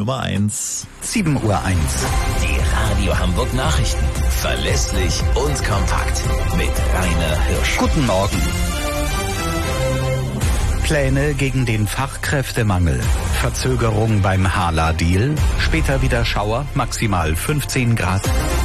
Nummer 1. 7:01 Uhr. Die Radio Hamburg Nachrichten. Verlässlich und kompakt. Mit Rainer Hirsch. Guten Morgen. Pläne gegen den Fachkräftemangel. Verzögerung beim Hala-Deal. Später wieder Schauer, maximal 15 Grad.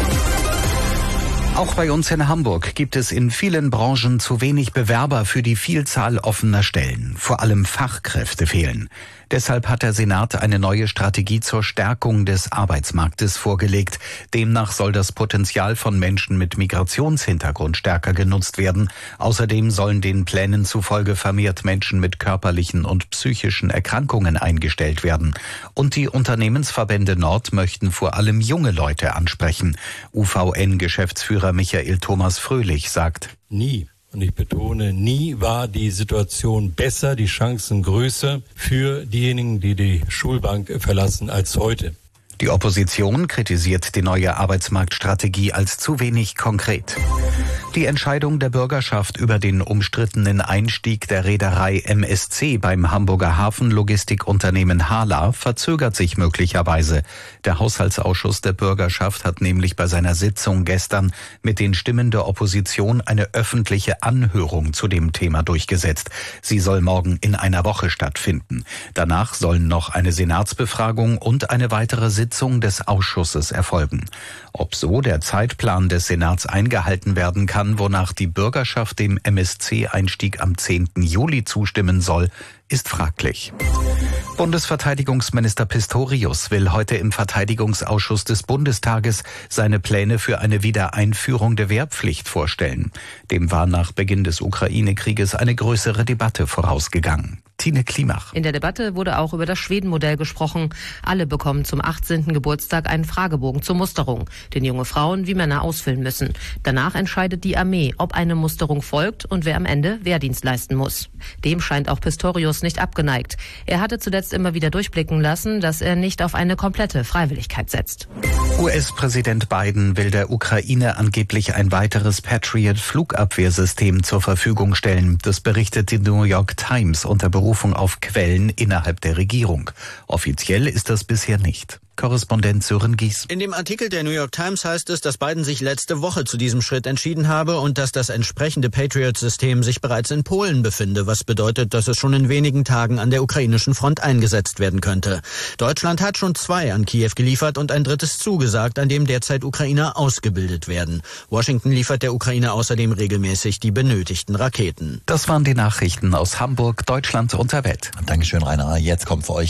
Auch bei uns in Hamburg gibt es in vielen Branchen zu wenig Bewerber für die Vielzahl offener Stellen. Vor allem Fachkräfte fehlen. Deshalb hat der Senat eine neue Strategie zur Stärkung des Arbeitsmarktes vorgelegt. Demnach soll das Potenzial von Menschen mit Migrationshintergrund stärker genutzt werden. Außerdem sollen den Plänen zufolge vermehrt Menschen mit körperlichen und psychischen Erkrankungen eingestellt werden. Und die Unternehmensverbände Nord möchten vor allem junge Leute ansprechen. UVN-Geschäftsführer Michael Thomas Fröhlich sagt: Nie, und ich betone, nie war die Situation besser, die Chancen größer für diejenigen, die die Schulbank verlassen, als heute. Die Opposition kritisiert die neue Arbeitsmarktstrategie als zu wenig konkret. Die Entscheidung der Bürgerschaft über den umstrittenen Einstieg der Reederei MSC beim Hamburger Hafenlogistikunternehmen Hala verzögert sich möglicherweise. Der Haushaltsausschuss der Bürgerschaft hat nämlich bei seiner Sitzung gestern mit den Stimmen der Opposition eine öffentliche Anhörung zu dem Thema durchgesetzt. Sie soll morgen in einer Woche stattfinden. Danach sollen noch eine Senatsbefragung und eine weitere Sitzung des Ausschusses erfolgen. Ob so der Zeitplan des Senats eingehalten werden kann, wonach die Bürgerschaft dem MSC-Einstieg am 10. Juli zustimmen soll, ist fraglich. Bundesverteidigungsminister Pistorius will heute im Verteidigungsausschuss des Bundestages seine Pläne für eine Wiedereinführung der Wehrpflicht vorstellen. Dem war nach Beginn des Ukraine-Krieges eine größere Debatte vorausgegangen. Tine Klimach. In der Debatte wurde auch über das Schweden-Modell gesprochen. Alle bekommen zum 18. Geburtstag einen Fragebogen zur Musterung, den junge Frauen wie Männer ausfüllen müssen. Danach entscheidet die Armee, ob eine Musterung folgt und wer am Ende Wehrdienst leisten muss. Dem scheint auch Pistorius nicht abgeneigt. Er hatte zuletzt immer wieder durchblicken lassen, dass er nicht auf eine komplette Freiwilligkeit setzt. US-Präsident Biden will der Ukraine angeblich ein weiteres Patriot-Flugabwehrsystem zur Verfügung stellen. Das berichtet die New York Times unter Berufung auf Quellen innerhalb der Regierung. Offiziell ist das bisher nicht. Korrespondent Sören Gies. In dem Artikel der New York Times heißt es, dass Biden sich letzte Woche zu diesem Schritt entschieden habe und dass das entsprechende Patriot-System sich bereits in Polen befinde, was bedeutet, dass es schon in wenigen Tagen an der ukrainischen Front eingesetzt werden könnte. Deutschland hat schon 2 an Kiew geliefert und ein 3. zugesagt, an dem derzeit Ukrainer ausgebildet werden. Washington liefert der Ukraine außerdem regelmäßig die benötigten Raketen. Das waren die Nachrichten aus Hamburg, Deutschland und der Welt. Dankeschön, Rainer. Jetzt kommt für euch